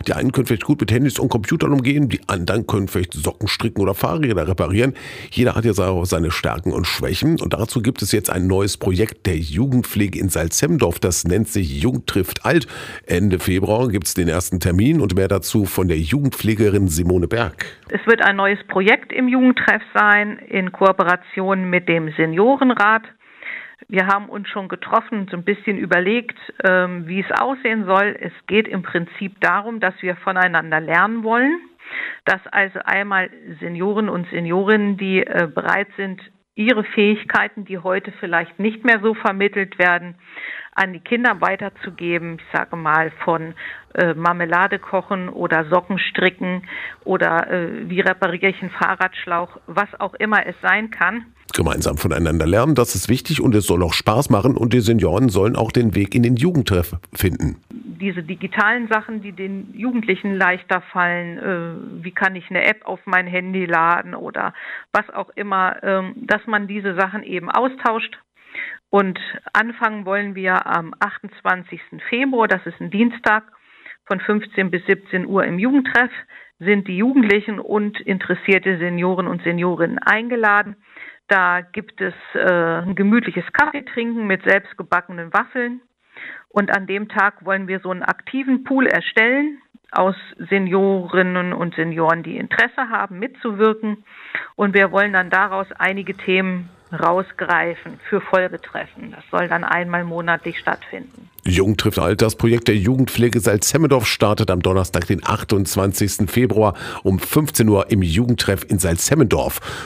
Die einen können vielleicht gut mit Handys und Computern umgehen, die anderen können vielleicht Socken stricken oder Fahrräder reparieren. Jeder hat ja auch seine Stärken und Schwächen. Und dazu gibt es jetzt ein neues Projekt der Jugendpflege in Salzhemmendorf. Das nennt sich Jung trifft alt. Ende Februar gibt es den ersten Termin und mehr dazu von der Jugendpflegerin Simone Berg. Es wird ein neues Projekt im Jugendtreff sein, in Kooperation mit dem Seniorenrat. Wir haben uns schon getroffen, so ein bisschen überlegt, wie es aussehen soll. Es geht im Prinzip darum, dass wir voneinander lernen wollen, dass also einmal Senioren und Seniorinnen, die bereit sind, ihre Fähigkeiten, die heute vielleicht nicht mehr so vermittelt werden, an die Kinder weiterzugeben. Ich sage mal von Marmelade kochen oder Socken stricken oder wie repariere ich einen Fahrradschlauch, was auch immer es sein kann. Gemeinsam voneinander lernen, das ist wichtig und es soll auch Spaß machen und die Senioren sollen auch den Weg in den Jugendtreff finden. Diese digitalen Sachen, die den Jugendlichen leichter fallen, wie kann ich eine App auf mein Handy laden oder was auch immer, dass man diese Sachen eben austauscht. Und anfangen wollen wir am 28. Februar, das ist ein Dienstag, von 15 bis 17 Uhr im Jugendtreff, sind die Jugendlichen und interessierte Senioren und Seniorinnen eingeladen. Da gibt es ein gemütliches Kaffeetrinken mit selbstgebackenen Waffeln. Und an dem Tag wollen wir so einen aktiven Pool erstellen aus Seniorinnen und Senioren, die Interesse haben, mitzuwirken. Und wir wollen dann daraus einige Themen rausgreifen für Folgetreffen. Das soll dann einmal monatlich stattfinden. Jung trifft alt. Das Projekt der Jugendpflege Salzhemmendorf startet am Donnerstag, den 28. Februar um 15 Uhr im Jugendtreff in Salzhemmendorf.